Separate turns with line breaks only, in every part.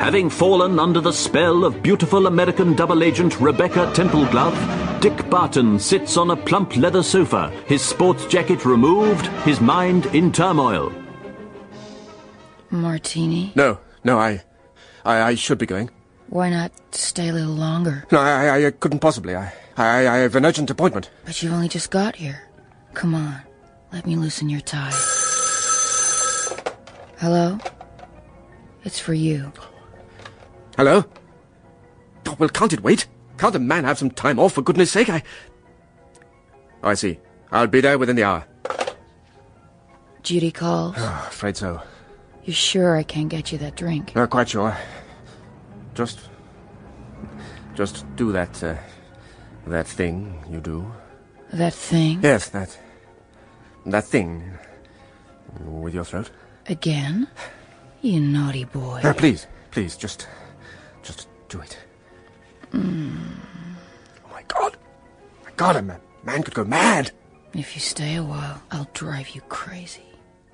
Having fallen under the spell of beautiful American double agent Rebecca Templeglove, Dick Barton sits on a plump leather sofa, his sports jacket removed, his mind in turmoil.
Martini?
No, I should be going.
Why not stay a little longer?
No, I couldn't possibly. I have an urgent appointment.
But you only just got here. Come on, let me loosen your tie. Hello? It's for you.
Hello? Oh, well, can't it wait? Can't a man have some time off, for goodness sake? I see. I'll be there within the hour.
Judy calls.
Oh, afraid so.
You sure I can't get you that drink?
Not quite sure. Just do that thing you do.
That thing?
Yes, that thing with your throat.
Again? You naughty boy.
Please, just do it. Oh my God, a man could go mad.
If you stay a while, I'll drive you crazy.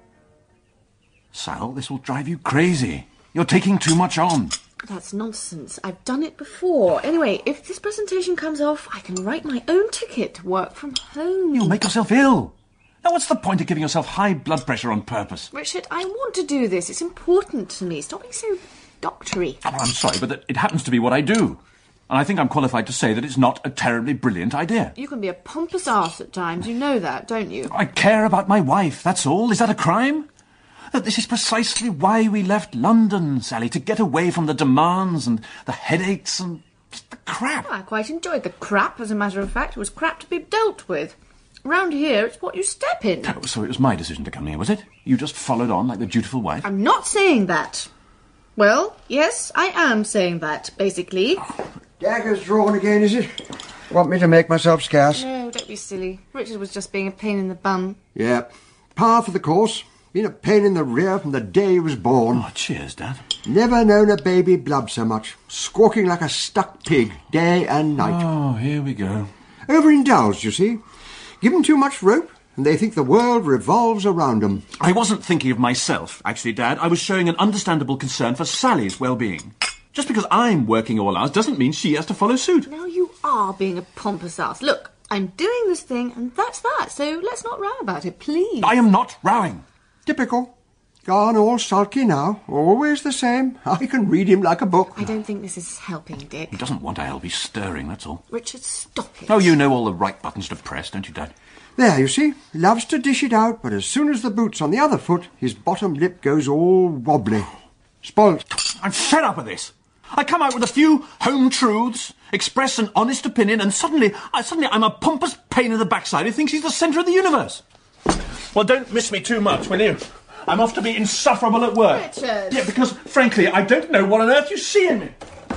Sal, this will drive you crazy. You're taking too much on.
That's nonsense. I've done it before. Anyway, if this presentation comes off, I can write my own ticket to work from home.
You'll make yourself ill. Now, what's the point of giving yourself high blood pressure on purpose?
Richard, I want to do this. It's important to me. Stop being so doctory.
Oh, I'm sorry, but it happens to be what I do. And I think I'm qualified to say that it's not a terribly brilliant idea.
You can be a pompous arse at times. You know that, don't you?
I care about my wife, that's all. Is that a crime? This is precisely why we left London, Sally, to get away from the demands and the headaches and the crap.
I quite enjoyed the crap, as a matter of fact. It was crap to be dealt with. Round here, it's what you step in.
Oh, so it was my decision to come here, was it? You just followed on like the dutiful wife?
I'm not saying that. Well, yes, I am saying that, basically.
Dagger's drawn again, is it? Want me to make myself scarce?
No, don't be silly. Richard was just being a pain in the bum.
Yeah. Par for the course. Been a pain in the rear from the day he was born.
Oh, cheers, Dad.
Never known a baby blub so much. Squawking like a stuck pig, day and night.
Oh, here we go.
Overindulged, you see. Give 'em too much rope, and they think the world revolves around 'em.
I wasn't thinking of myself, actually, Dad. I was showing an understandable concern for Sally's well-being. Just because I'm working all hours doesn't mean she has to follow suit.
Now you are being a pompous ass. Look, I'm doing this thing, and that's that, so let's not row about it, please.
I am not rowing.
Typical. Gone all sulky now. Always the same. I can read him like a book.
I don't think this is helping, Dick.
He doesn't want to help. He's stirring, that's all.
Richard, stop it.
Oh, you know all the right buttons to press, don't you, Dad?
There, you see. Loves to dish it out, but as soon as the boot's on the other foot, his bottom lip goes all wobbly. Spoilt.
I'm fed up with this. I come out with a few home truths, express an honest opinion, and suddenly I'm a pompous pain in the backside who thinks he's the centre of the universe. Well, don't miss me too much, will you? I'm off to be insufferable at work.
Richard!
Yeah, because, frankly, I don't know what on earth you see in me.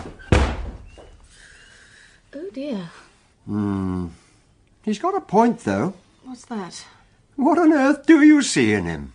Oh, dear.
He's got a point, though.
What's that?
What on earth do you see in him?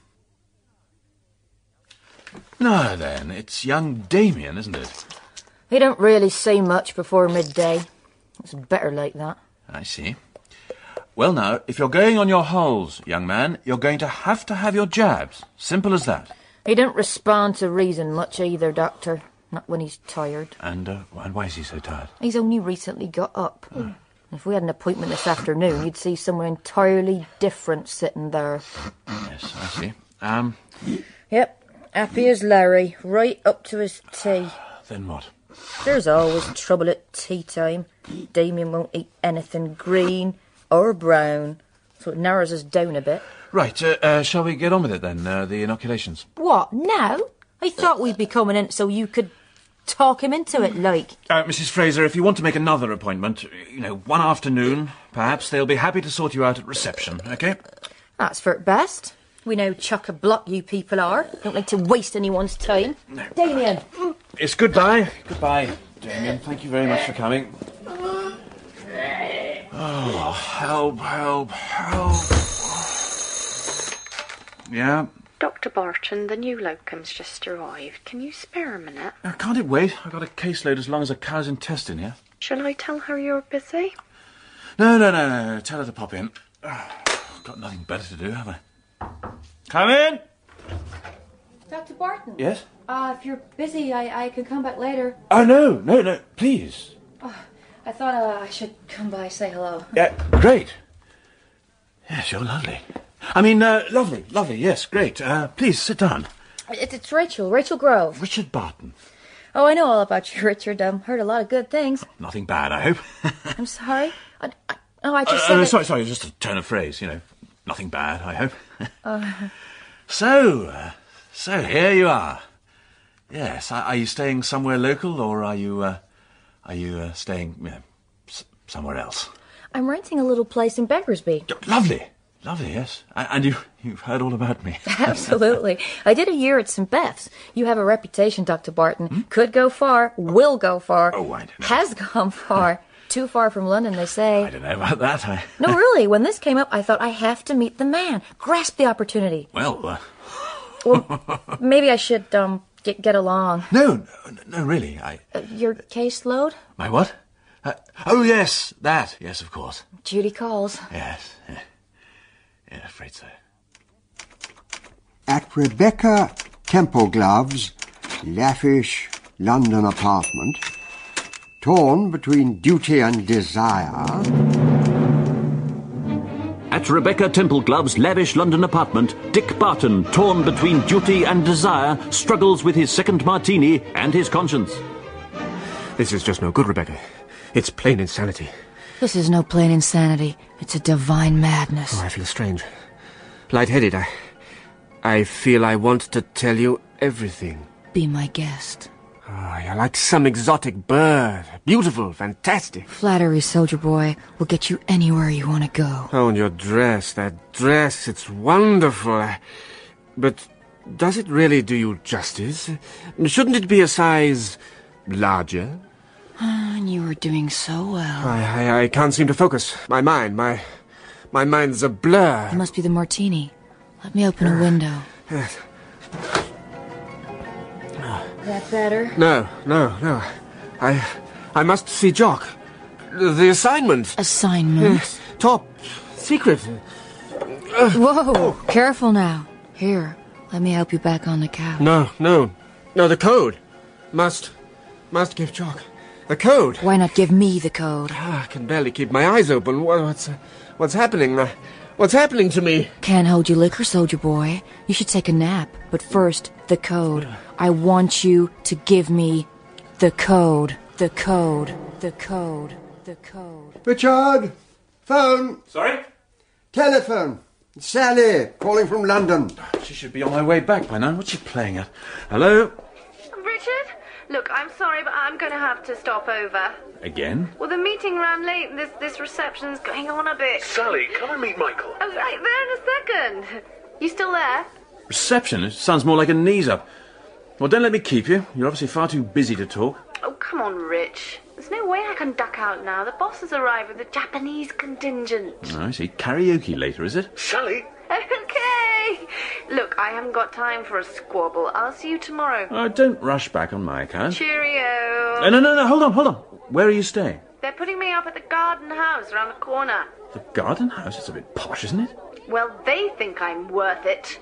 No, then, it's young Damien, isn't it?
He don't really see much before midday. It's better like that.
I see. Well, now, if you're going on your holes, young man, you're going to have your jabs. Simple as that.
He don't respond to reason much either, Doctor. Not when he's tired.
And why is he so tired?
He's only recently got up. If we had an appointment this afternoon, you'd see someone entirely different sitting there.
Yes, I see.
Yep, happy as Larry, right up to his tea.
Then what?
There's always trouble at tea time. Damien won't eat anything green or brown, so it narrows us down a bit.
Right, shall we get on with it then, the inoculations?
What, now? I thought we'd be coming in so you could talk him into it, like.
Mrs. Fraser, if you want to make another appointment, one afternoon, perhaps they'll be happy to sort you out at reception, OK?
That's for it best. We know chock-a-block you people are. Don't like to waste anyone's time.
No.
Damien!
It's goodbye. Goodbye, Damien. Thank you very much for coming. Oh, help. Yeah?
Dr. Barton, the new locum's just arrived. Can you spare a minute?
Can't it wait? I've got a caseload as long as a cow's intestine here.
Shall I tell her you're busy?
No. Tell her to pop in. Got nothing better to do, have I? Come in!
Dr. Barton.
Yes?
If you're busy, I could come back later.
Oh, no, please.
I thought I should come by, say hello.
Yeah, great. Yes, you're lovely. I mean, lovely, yes, great. Please, sit down.
It's Rachel Grove.
Richard Barton.
Oh, I know all about you, Richard. Heard a lot of good things.
Nothing bad, I hope.
I'm sorry. I just said it.
Sorry, just a turn of phrase, Nothing bad, I hope. So here you are. Yes, are you staying somewhere local, or are you staying, somewhere else?
I'm renting a little place in Beggarsby.
Lovely, yes. And you've heard all about me.
Absolutely. I did a year at St. Beth's. You have a reputation, Dr. Barton. Could go far, will go far.
Oh, I don't know.
Has gone far. Too far from London, they say.
I don't know about that.
No, really. When this came up, I thought I have to meet the man. Grasp the opportunity.
Well,
maybe I should get along.
No, really.
Your caseload?
My what? Oh, yes, that. Yes, of course.
Judy calls.
Yes. Yeah, afraid so.
At Rebecca Templeglove's lavish London apartment, torn between duty and desire...
At Rebecca Templeglove's lavish London apartment, Dick Barton, torn between duty and desire, struggles with his second martini and his conscience.
This is just no good, Rebecca. It's plain insanity.
This is no plain insanity. It's a divine madness.
Oh, I feel strange. Lightheaded. I feel I want to tell you everything.
Be my guest.
Oh, you're like some exotic bird. Beautiful, fantastic.
Flattery, soldier boy, will get you anywhere you want to go.
Oh, and your dress, that dress, it's wonderful. But does it really do you justice? Shouldn't it be a size larger?
And you were doing so well.
I can't seem to focus. My mind's a blur.
It must be the martini. Let me open a window.
That better?
No. I must see Jock. The assignment.
Assignment?
Top secret.
Whoa! Careful now. Here, let me help you back on the couch.
No, the code. Must give Jock. The code.
Why not give me the code?
I can barely keep my eyes open. What's happening? What's happening to me?
Can't hold your liquor, soldier boy. You should take a nap. But first, the code. I want you to give me the code. The code. The code. The code.
Richard! Phone!
Sorry?
Telephone! Sally, calling from London.
She should be on my way back by now. What's she playing at? Hello?
Richard? Look, I'm sorry, but I'm going to have to stop over.
Again?
Well, the meeting ran late and this reception's going on a bit.
Sally, come and meet Michael.
Oh, right there in a second. You still there?
Reception? It sounds more like a knees up. Well, don't let me keep you. You're obviously far too busy to talk.
Oh, come on, Rich. There's no way I can duck out now. The boss has arrived with the Japanese contingent.
Oh, I see. Karaoke later, is it?
Sally?
Okay. Look, I haven't got time for a squabble. I'll see you tomorrow.
Oh, don't rush back on my account.
Cheerio.
No, hold on. Where are you staying?
They're putting me up at the garden house around the corner.
The garden house? It's a bit posh, isn't it?
Well, they think I'm worth it.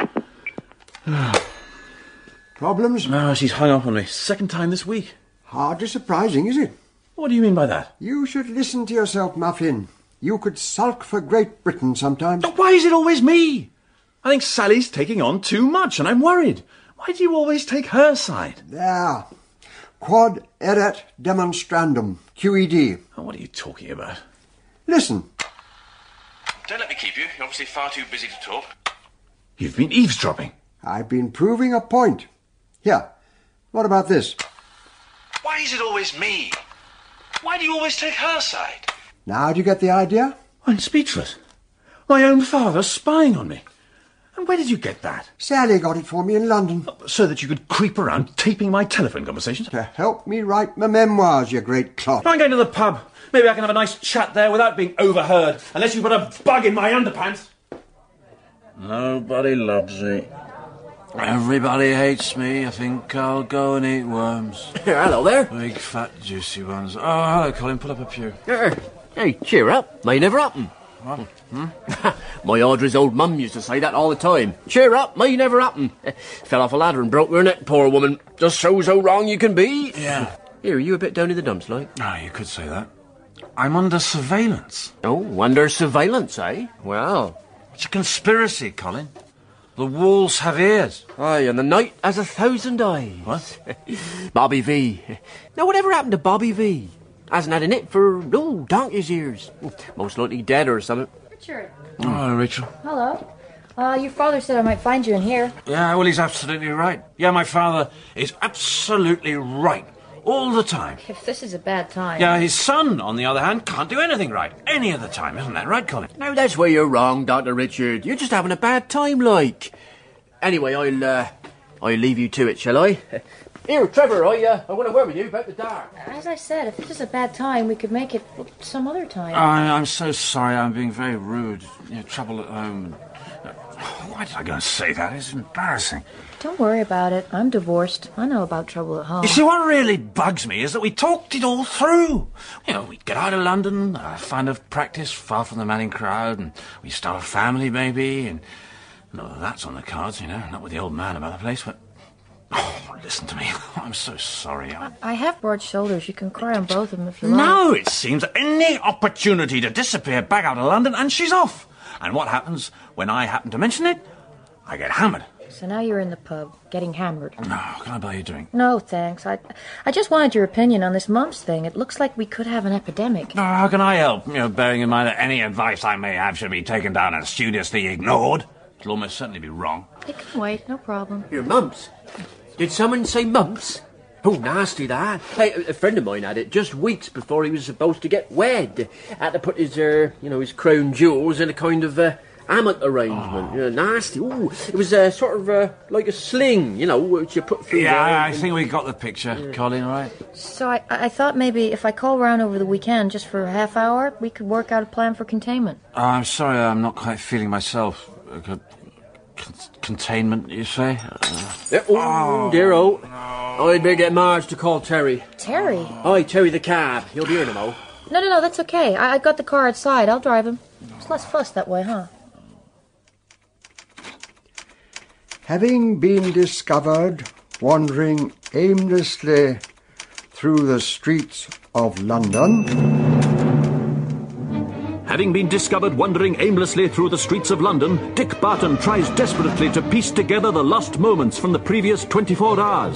Problems?
No, she's hung up on me. Second time this week.
Hardly surprising, is it?
What do you mean by that?
You should listen to yourself, Muffin. You could sulk for Great Britain sometimes.
Why is it always me? I think Sally's taking on too much, and I'm worried. Why do you always take her side?
There. Quod erat demonstrandum. QED.
Oh, what are you talking about?
Listen.
Don't let me keep you. You're obviously far too busy to talk. You've been eavesdropping.
I've been proving a point. Here. What about this?
Why is it always me? Why do you always take her side?
Now do you get the idea?
I'm speechless. My own father spying on me. And where did you get that?
Sally got it for me in London.
So that you could creep around taping my telephone conversations?
To help me write my memoirs, you great clot.
I'm going to the pub. Maybe I can have a nice chat there without being overheard. Unless you put a bug in my underpants. Nobody loves me. Everybody hates me. I think I'll go and eat worms.
Hello there.
Big, fat, juicy ones. Oh, hello, Colin. Pull up a pew.
Hey, cheer up. May never happen.
What?
My Audrey's old mum used to say that all the time. Cheer up, may never happen. Fell off a ladder and broke her neck, poor woman. Just shows how wrong you can be.
Yeah.
Here, are you a bit down in the dumps, like?
Oh, you could say that. I'm under surveillance.
Oh, under surveillance, eh? Well.
It's a conspiracy, Colin. The walls have ears.
Aye, and the night has 1,000 eyes.
What?
Bobby V. Now, whatever happened to Bobby V? Hasn't had a nip for, donkey's years. Most likely dead or something.
Richard.
Oh, Rachel.
Hello. Your father said I might find you in here.
Yeah, well, he's absolutely right. Yeah, my father is absolutely right. All the time.
If this is a bad time...
Yeah, his son, on the other hand, can't do anything right. Any of the time, isn't that right, Colin?
No, that's where you're wrong, Dr. Richard. You're just having a bad time, like. Anyway, I'll leave you to it, shall I? Here, Trevor, I want to word with you about the dark.
As I said, if this is a bad time, we could make it some other time.
I'm so sorry. I'm being very rude. Trouble at home. Why did I go and say that? It's embarrassing.
Don't worry about it. I'm divorced. I know about trouble at home.
You see, what really bugs me is that we talked it all through. We'd get out of London, find a practice far from the madding crowd, and we start a family, maybe, and not that that's on the cards, not with the old man about the place, but... Oh, listen to me. I'm so sorry.
I have broad shoulders. You can cry on both of them if you like.
No, it seems any opportunity to disappear back out of London, and she's off. And what happens when I happen to mention it? I get hammered.
So now you're in the pub, getting hammered.
No, can I buy you a drink?
No, thanks. I just wanted your opinion on this mumps thing. It looks like we could have an epidemic.
No, how can I help? Bearing in mind that any advice I may have should be taken down and studiously ignored. It'll almost certainly be wrong.
It can wait, no problem.
Your mumps? Did someone say mumps? Oh, nasty that. Hey, a friend of mine had it just weeks before he was supposed to get wed. Had to put his, his crown jewels in a kind of, hammock arrangement.
Oh.
Nasty. Ooh, it was sort of like a sling, which you put through.
Yeah, I think we got the picture, Colin, right?
So I thought maybe if I call around over the weekend just for a half hour, we could work out a plan for containment.
I'm sorry, I'm not quite feeling myself. Containment, you say?
Dear old. No. I'd better get Marge to call Terry.
Terry?
Aye, Terry the cab. He'll be in a mo.
No, that's okay. I got the car outside. I'll drive him. It's less fuss that way, huh?
Having been discovered wandering aimlessly through the streets of London...
Having been discovered wandering aimlessly through the streets of London, Dick Barton tries desperately to piece together the lost moments from the previous 24 hours.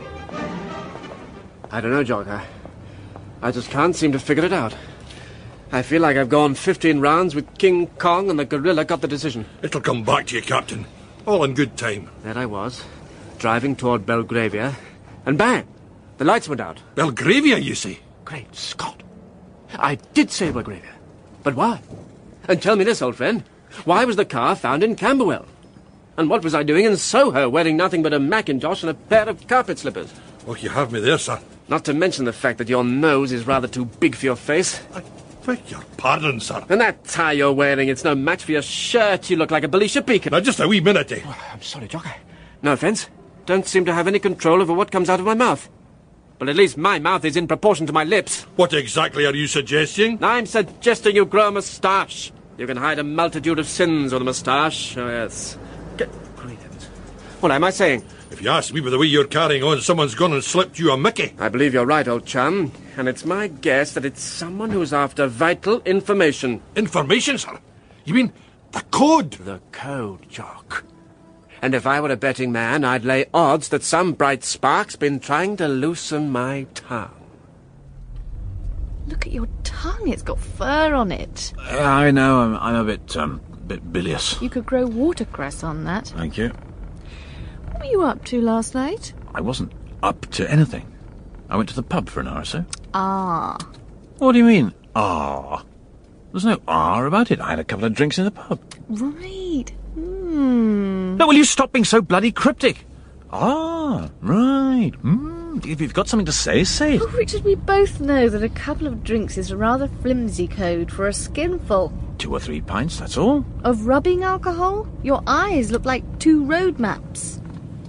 I don't know, Jock. I just can't seem to figure it out. I feel like I've gone 15 rounds with King Kong and the gorilla got the decision.
It'll come back to you, Captain. All in good time.
There I was, driving toward Belgravia, and bang! The lights went out.
Belgravia, you see?
Great Scott. I did say Belgravia. But why? And tell me this, old friend. Why was the car found in Camberwell? And what was I doing in Soho, wearing nothing but a Macintosh and a pair of carpet slippers?
Oh, you have me there, sir.
Not to mention the fact that your nose is rather too big for your face.
I beg your pardon, sir.
And that tie you're wearing, it's no match for your shirt. You look like a Belisha Beacon.
Now, just a wee minute, eh?
Oh, I'm sorry, Jock. No offence. Don't seem to have any control over what comes out of my mouth. But at least my mouth is in proportion to my lips.
What exactly are you suggesting?
I'm suggesting you grow a moustache. You can hide a multitude of sins with a moustache. Oh, yes. Great heavens. What am I saying?
If you ask me by the way you're carrying on, someone's gone and slipped you a Mickey.
I believe you're right, old chum. And it's my guess that it's someone who's after vital information.
Information, sir? You mean the code?
The code, Jock. And if I were a betting man, I'd lay odds that some bright spark's been trying to loosen my tongue.
Look at your tongue. It's got fur on it.
I know. I'm a bit bilious.
You could grow watercress on that.
Thank you.
What were you up to last night?
I wasn't up to anything. I went to the pub for an hour or so.
Ah.
What do you mean, ah? There's no ah about it. I had a couple of drinks in the pub.
Right.
No, will you stop being so bloody cryptic? Ah, right. If you've got something to say, say it.
Oh, Richard, we both know that a couple of drinks is a rather flimsy code for a skinful.
2 or 3 pints, that's all.
Of rubbing alcohol? Your eyes look like 2 road maps.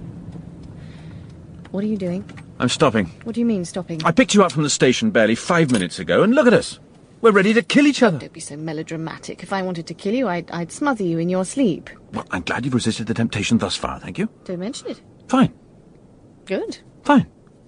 What are you doing?
I'm stopping.
What do you mean, stopping?
I picked you up from the station barely 5 minutes ago, and look at us.
We're ready to kill each other.
Don't be so melodramatic. If I wanted to kill you, I'd smother you in your sleep.
Well, I'm glad you've resisted the temptation thus far, thank you.
Don't mention it.
Fine.
Good.
Fine.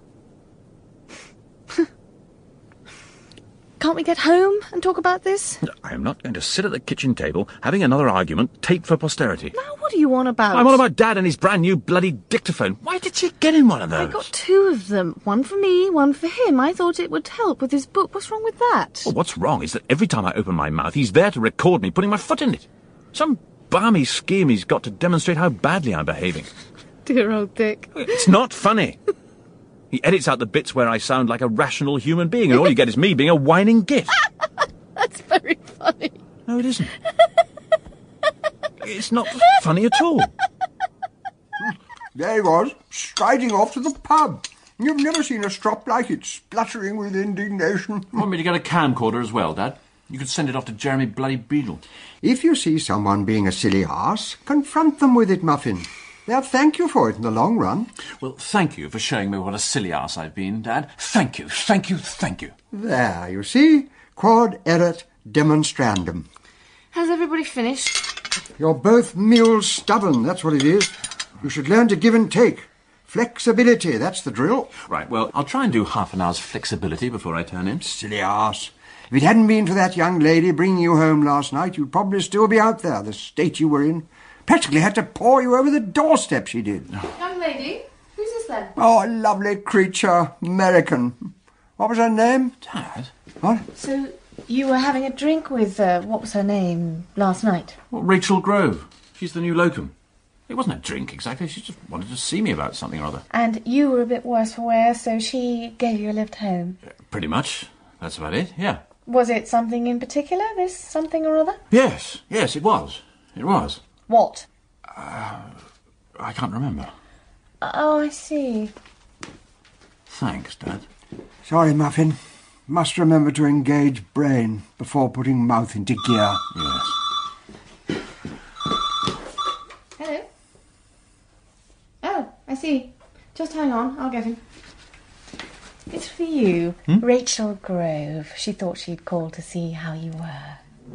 Can't we get home and talk about this?
I am not going to sit at the kitchen table having another argument taped for posterity.
Now, what are you on about?
I'm on about Dad and his brand new bloody dictaphone. Why did you get him one of those?
I got 2 of them. One for me, one for him. I thought it would help with his book. What's wrong with that?
Well, what's wrong is that every time I open my mouth, he's there to record me putting my foot in it. Some balmy scheme he's got to demonstrate how badly I'm behaving.
Dear old Dick.
It's not funny. He edits out the bits where I sound like a rational human being, and all you get is me being a whining git.
That's very funny.
No, it isn't. It's not funny at all.
There he was, striding off to the pub. You've never seen a strop like it, spluttering with indignation.
Want me to get a camcorder as well, Dad? You could send it off to Jeremy bloody Beadle.
If you see someone being a silly arse, confront them with it, Muffin. They'll thank you for it in the long run.
Well, thank you for showing me what a silly arse I've been, Dad. Thank you, thank you, thank you.
There, you see? Quod erat demonstrandum.
Has everybody finished?
You're both mules stubborn, that's what it is. You should learn to give and take. Flexibility, that's the drill.
Right, well, I'll try and do half an hour's flexibility before I turn in.
Silly arse. If it hadn't been for that young lady bringing you home last night, you'd probably still be out there, the state you were in. Practically had to paw you over the doorstep, she did.
Young lady? Who's this then?
Oh, a lovely creature. American. What was her name?
Dad?
What?
So, you were having a drink with, what was her name, last night?
Well, Rachel Grove. She's the new locum. It wasn't a drink, exactly. She just wanted to see me about something or other.
And you were a bit worse for wear, so she gave you a lift home?
Pretty much. That's about it, yeah.
Was it something in particular, this something or other?
Yes, it was. It was.
What?
I can't remember.
Oh, I see.
Thanks, Dad.
Sorry, Muffin. Must remember to engage brain before putting mouth into gear.
Yes.
Hello? Oh, I see. Just hang on, I'll get him. It's for you, Rachel Grove. She thought she'd call to see how you were.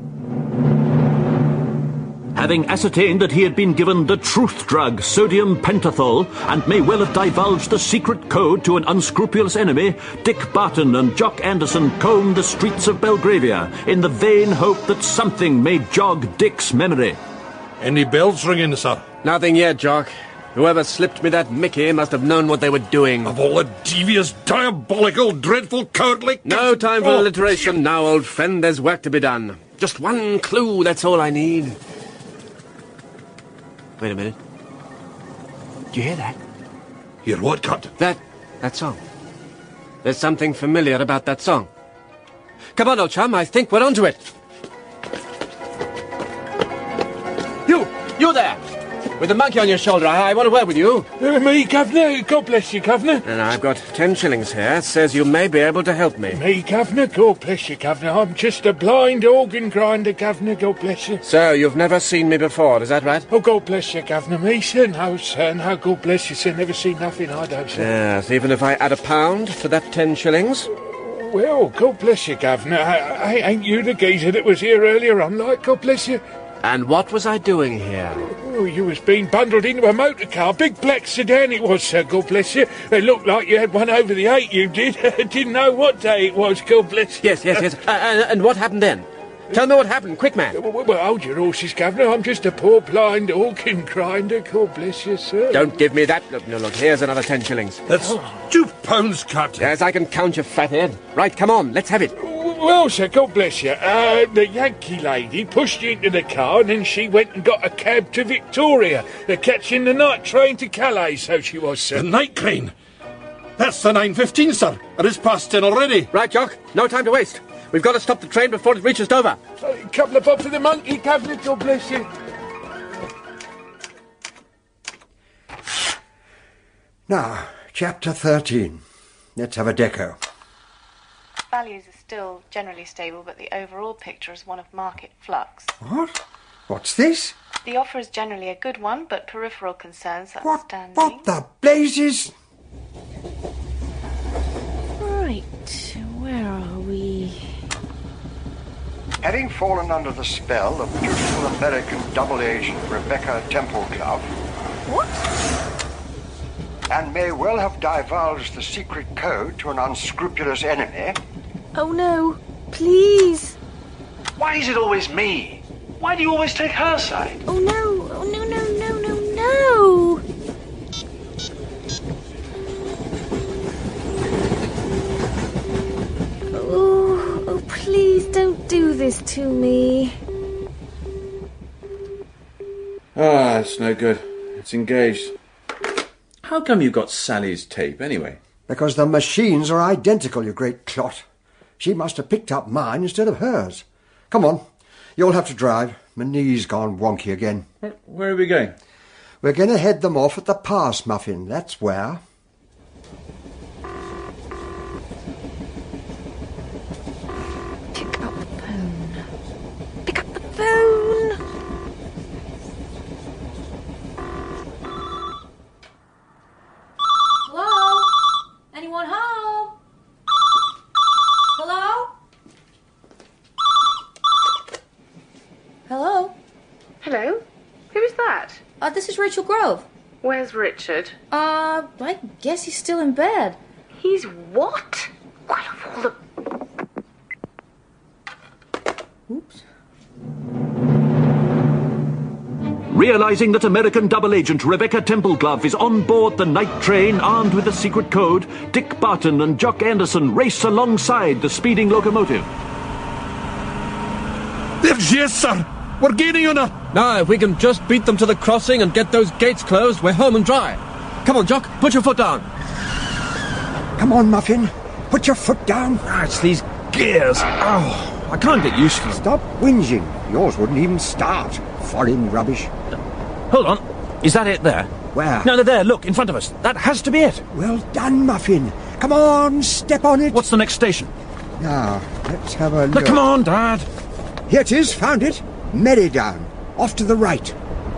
Having ascertained that he had been given the truth drug, sodium pentothal, and may well have divulged the secret code to an unscrupulous enemy, Dick Barton and Jock Anderson combed the streets of Belgravia in the vain hope that something may jog Dick's memory.
Any bells ringing, sir?
Nothing yet, Jock. Whoever slipped me that Mickey must have known what they were doing.
Of all the devious, diabolical, dreadful, cowardly...
No time for alliteration now, old friend. There's work to be done. Just one clue, that's all I need. Wait a minute. Do you hear that?
Hear what, Captain?
That song. There's something familiar about that song. Come on, old chum, I think we're onto it. You there! With the monkey on your shoulder, I want a word with you.
Me, Governor? God bless you, Governor.
And I've got 10 shillings here. It says you may be able to help me.
Me, Governor? God bless you, Governor. I'm just a blind organ grinder, Governor. God bless you.
So, you've never seen me before, is that right?
Oh, God bless you, Governor. Me, sir? No, sir. No, God bless you, sir. Never seen nothing, I don't, sir.
Yes, even if I add £1 to that 10 shillings?
Well, God bless you, Governor. Ain't you the geezer that was here earlier on, like? God bless you.
And what was I doing here?
Oh, you was being bundled into a motor car. Big black sedan it was, sir. God bless you. It looked like you had one over the 8, you did. Didn't know what day it was. God bless you.
Yes. And what happened then? Tell me what happened. Quick, man.
Well, hold your horses, Governor. I'm just a poor blind organ grinder. God bless you, sir.
Don't give me that. Look, here's another 10 shillings.
That's £2, Captain.
Yes, I can count, you fathead. Right, come on, let's have it.
Well, sir, God bless you. The Yankee lady pushed you into the car and then she went and got a cab to Victoria. They're catching the night train to Calais, so she was, sir.
The night train? That's the 9:15, sir. And it's past 10 already.
Right, Jock. No time to waste. We've got to stop the train before it reaches Dover.
A couple of bob for the monkey, Governor. God bless you.
Now, chapter 13. Let's have a deco.
Values are still generally stable, but the overall picture is one of market flux.
What? What's this?
The offer is generally a good one, but peripheral concerns are outstanding.
What the blazes?
Right, where are we?
Having fallen under the spell of beautiful American double agent Rebecca Templeglove.
What?
And may well have divulged the secret code to an unscrupulous enemy.
Oh no, please.
Why is it always me? Why do you always take her side?
Oh no, oh no, no, no, no, no. Oh, please don't do this to me.
Ah, it's no good. It's engaged. How come you got Sally's tape, anyway?
Because the machines are identical, you great clot. She must have picked up mine instead of hers. Come on, you'll have to drive. My knee's gone wonky again.
Where are we going?
We're going to head them off at the pass, Muffin, that's where.
Pick up the phone. Pick up the phone.
Hello? Anyone home? Hello? Hello?
Hello? Who is that?
This is Rachel Grove.
Where's Richard?
I guess he's still in bed.
He's what? Well, of all the...
Oops.
Realizing that American double agent Rebecca Templeglove is on board the night train armed with a secret code, Dick Barton and Jock Anderson race alongside the speeding locomotive.
There she is, sir. We're gaining on her.
Now, if we can just beat them to the crossing and get those gates closed, we're home and dry. Come on, Jock, put your foot down.
Come on, Muffin. Put your foot down.
It's these gears. Oh, I can't get used to them.
Stop whinging. Yours wouldn't even start. Foreign rubbish.
Hold on. Is that it there?
Where?
No, there, look, in front of us. That has to be it.
Well done, Muffin. Come on, step on it.
What's the next station?
Now, let's have a look.
Look, come on, Dad.
Here it is, found it. Merrydown, off to the right.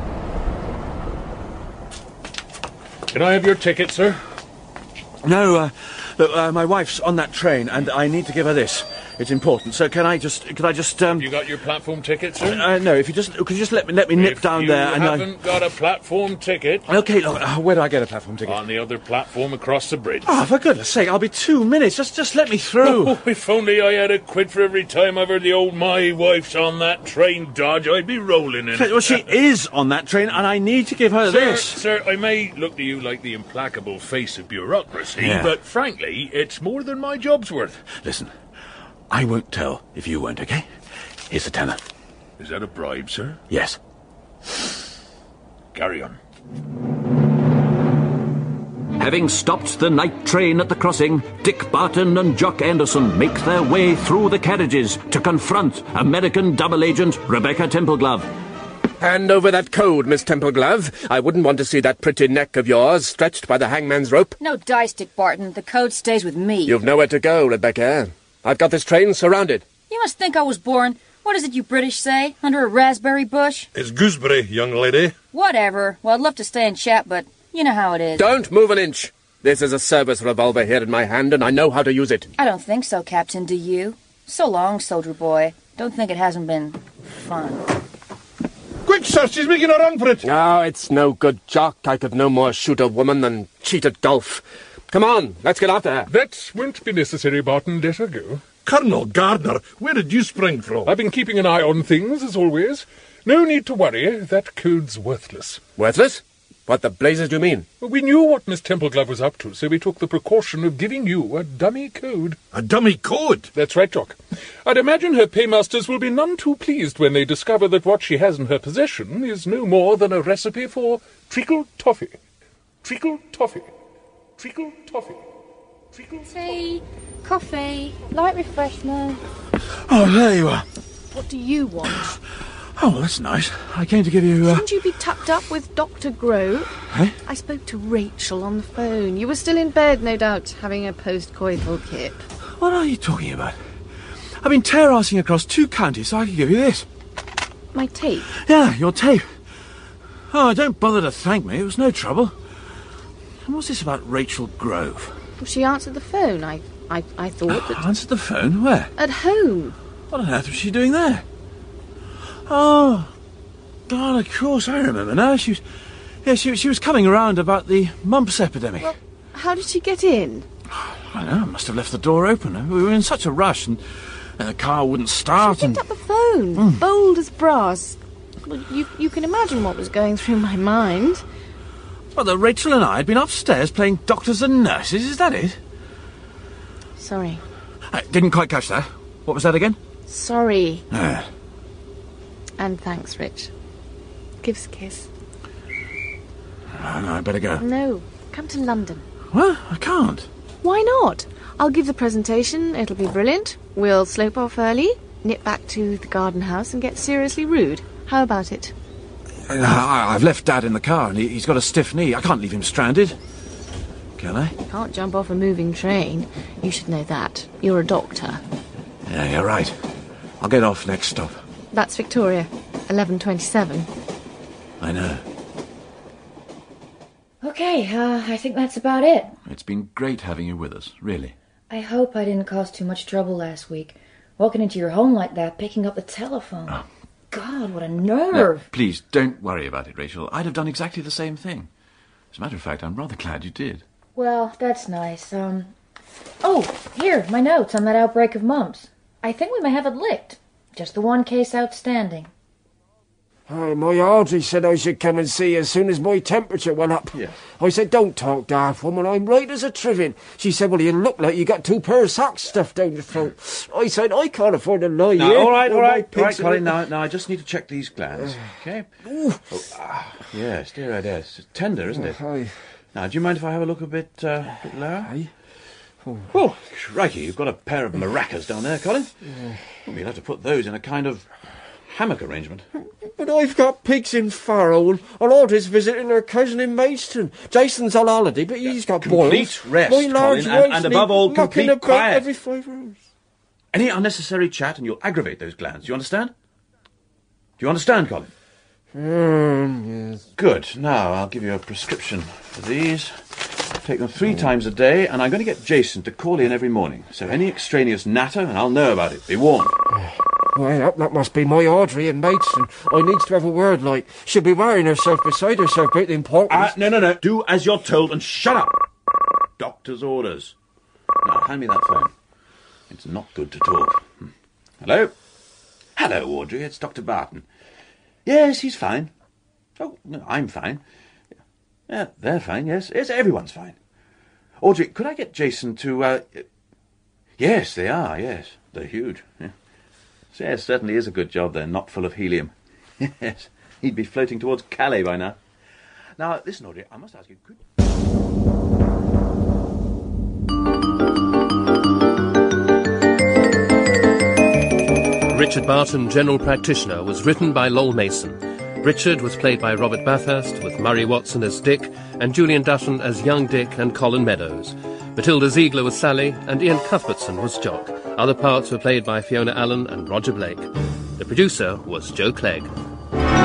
Can I have your ticket, sir?
No, look, my wife's on that train, and I need to give her this. It's important. So could I just
You got your platform ticket, sir?
No, if you just could you just let me nip down there and
you haven't got a platform ticket...
Okay, look, where do I get a platform ticket?
On the other platform across the bridge.
Oh, for goodness sake, I'll be 2 minutes. Just let me through.
Oh, if only I had a quid for every time I've heard the old my wife's on that train dodge, I'd be rolling in it.
Well, she is on that train, and I need to give her this.
Sir, I may look to you like the implacable face of bureaucracy,
Yeah.
but frankly, it's more than my job's worth.
Listen, I won't tell if you won't, okay? Here's the tenner.
Is that a bribe, sir?
Yes.
Carry on.
Having stopped the night train at the crossing, Dick Barton and Jock Anderson make their way through the carriages to confront American double agent Rebecca Templeglove.
Hand over that code, Miss Templeglove. I wouldn't want to see that pretty neck of yours stretched by the hangman's rope.
No dice, Dick Barton. The code stays with me.
You've nowhere to go, Rebecca. I've got this train surrounded.
You must think I was born, what is it you British say, under a raspberry bush?
It's gooseberry, young lady.
Whatever. Well, I'd love to stay and chat, but you know how it is.
Don't move an inch. This is a service revolver here in my hand, and I know how to use it.
I don't think so, Captain, do you? So long, soldier boy. Don't think it hasn't been fun.
Quick, sir, she's making a run for it.
Oh, it's no good, Jock. I could no more shoot a woman than cheat at golf. Come on, let's get after her.
That won't be necessary, Barton. Let her go.
Colonel Gardner, where did you spring from?
I've been keeping an eye on things, as always. No need to worry. That code's worthless.
Worthless? What the blazes do you mean?
We knew what Miss Templeglove was up to, so we took the precaution of giving you a dummy code.
A dummy code?
That's right, Jock. I'd imagine her paymasters will be none too pleased when they discover that what she has in her possession is no more than a recipe for treacle toffee. Treacle toffee. Treacle toffee. Treacle
tea, coffee, light refreshment.
Oh, there you are.
What do you want?
Oh, well, that's nice. I came to give you...
Shouldn't you be tucked up with Dr. Grove?
Eh?
I spoke to Rachel on the phone. You were still in bed, no doubt, having a post-coital kip.
What are you talking about? I've been tear-assing across 2 counties so I can give you this.
My tape?
Yeah, your tape. Oh, don't bother to thank me. It was no trouble. And what's this about Rachel Grove?
Well, she answered the phone. I thought that...
Answered the phone? Where?
At home.
What on earth was she doing there? Oh, God, of course, I remember now. She was coming around about the mumps epidemic.
Well, how did she get in?
I don't know, I must have left the door open. We were in such a rush, and the car wouldn't start.
She picked up the phone, bold as brass. Well, you can imagine what was going through my mind.
Well, Rachel and I had been upstairs playing doctors and nurses, is that it?
Sorry.
I didn't quite catch that. What was that again?
Sorry. And thanks, Rich. Give us a kiss.
Oh, no, I better go.
No, come to London.
Well, I can't.
Why not? I'll give the presentation, it'll be brilliant. We'll slope off early, nip back to the garden house and get seriously rude. How about it?
I've left Dad in the car and he's got a stiff knee. I can't leave him stranded. Can I?
Can't jump off a moving train. You should know that. You're a doctor.
Yeah, you're right. I'll get off next stop.
That's Victoria, 11:27.
I know.
Okay, I think that's about it.
It's been great having you with us, really.
I hope I didn't cause too much trouble last week. Walking into your home like that, picking up the telephone. Oh. God, what a nerve.
No, please, don't worry about it, Rachel. I'd have done exactly the same thing. As a matter of fact, I'm rather glad you did.
Well, that's nice. Oh, here, my notes on that outbreak of mumps. I think we may have it licked. Just the one case outstanding.
Hi, my Audrey said I should come and see you as soon as my temperature went up.
Yeah.
I said, don't talk, daft woman, I'm right as a trivet. She said, well, you look like you got 2 pair of socks stuffed down your throat. I said, I can't afford to lie here.
All right, Colin, now I just need to check these glands, okay? Yes, dear, it's tender, isn't it?
Hi.
Now, do you mind if I have a look a bit lower? Hi. Oh, crikey, you've got a pair of maracas down there, Colin. Well, you'll have to put those in a kind of hammock arrangement.
But I've got pigs in Farrow and Audrey's visiting her cousin in Maidstone. Jason's on holiday, but he's got
complete
boils.
Rest,
My large
Colin, and above all, complete quiet.
Every 5 hours.
Any unnecessary chat and you'll aggravate those glands. Do you understand? Do you understand, Colin?
Yes.
Good. Now, I'll give you a prescription for these. Take them 3 times a day, and I'm going to get Jason to call in every morning. So any extraneous natter, and I'll know about it. Be warned.
Well, that must be my Audrey in Maidstone. I needs to have a word, like. She'll be worrying herself beside herself about the importance.
No. Do as you're told and shut up. Doctor's orders. Now, hand me that phone. It's not good to talk. Hello? Hello, Audrey. It's Dr. Barton. Yes, he's fine. Oh, no, I'm fine. Yeah, they're fine, yes. Yes, everyone's fine. Audrey, could I get Jason to, Yes, they are, yes. They're huge. Yeah. Yes, certainly is a good job they're not full of helium. Yes, he'd be floating towards Calais by now. Now, listen, Audrey, I must ask you, could...
Richard Barton, General Practitioner, was written by Lowell Mason. Richard was played by Robert Bathurst, with Murray Watson as Dick, and Julian Dutton as young Dick and Colin Meadows. Matilda Ziegler was Sally, and Ian Cuthbertson was Jock. Other parts were played by Fiona Allen and Roger Blake. The producer was Joe Clegg.